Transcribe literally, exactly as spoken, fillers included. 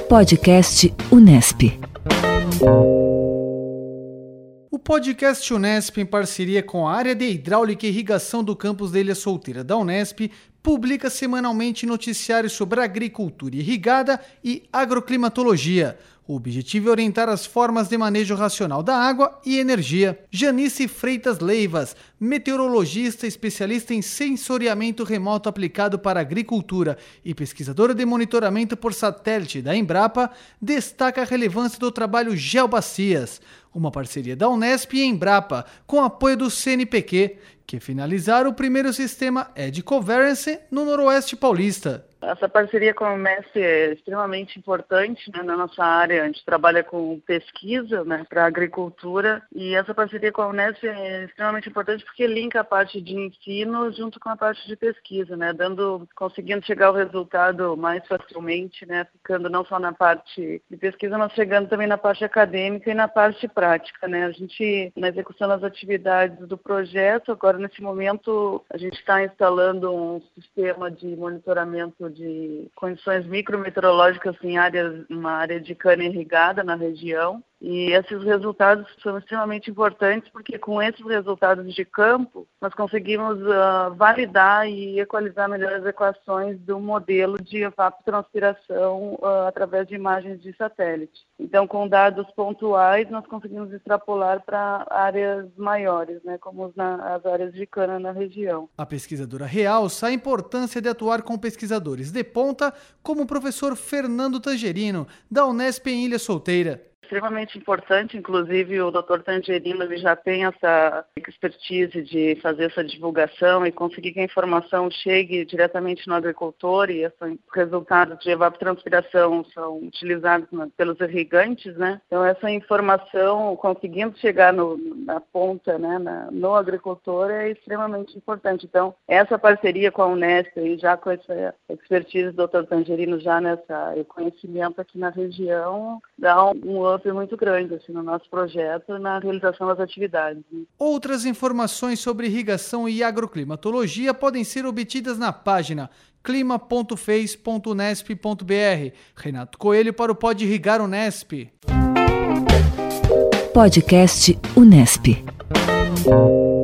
Podcast Unesp. O podcast Unesp, em parceria com a área de Hidráulica e Irrigação do campus da Ilha Solteira da Unesp, publica semanalmente noticiários sobre agricultura irrigada e agroclimatologia. O objetivo é orientar as formas de manejo racional da água e energia. Janice Freitas Leivas, meteorologista especialista em sensoriamento remoto aplicado para agricultura e pesquisadora de monitoramento por satélite da Embrapa, destaca a relevância do trabalho GeoBacias, uma parceria da Unesp e Embrapa, com apoio do C N P Q, que finalizaram o primeiro sistema EdCovariance no Noroeste Paulista. Essa parceria com a Unesp é extremamente importante, né, na nossa área. A gente trabalha com pesquisa, né, para agricultura, e essa parceria com a Unesp é extremamente importante porque linka a parte de ensino junto com a parte de pesquisa, né, dando, conseguindo chegar ao resultado mais facilmente, né, ficando não só na parte de pesquisa, mas chegando também na parte acadêmica e na parte prática, né. A gente, na execução das atividades do projeto, agora nesse momento a gente está instalando um sistema de monitoramento de condições micrometeorológicas em áreas, uma área de cana irrigada na região. E esses resultados são extremamente importantes porque com esses resultados de campo nós conseguimos uh, validar e equalizar melhor as equações do modelo de evapotranspiração uh, através de imagens de satélite. Então, com dados pontuais, nós conseguimos extrapolar para áreas maiores, né, como na, as áreas de cana na região. A pesquisadora realça a importância de atuar com pesquisadores de ponta, como o professor Fernando Tangerino, da Unesp em Ilha Solteira. Extremamente importante, inclusive o doutor Tangerino ele já tem essa expertise de fazer essa divulgação e conseguir que a informação chegue diretamente no agricultor, e esses resultados de evapotranspiração são utilizados na, pelos irrigantes, né? Então essa informação conseguindo chegar no, na ponta, né, na, no agricultor é extremamente importante. Então essa parceria com a Unesp e já com essa expertise do doutor Tangerino já nessa conhecimento aqui na região dá um, um muito grande assim, no nosso projeto na realização das atividades. Outras informações sobre irrigação e agroclimatologia podem ser obtidas na página clima ponto face ponto unesp ponto br. Renato Coelho para o Pode Irrigar Unesp. Podcast Unesp.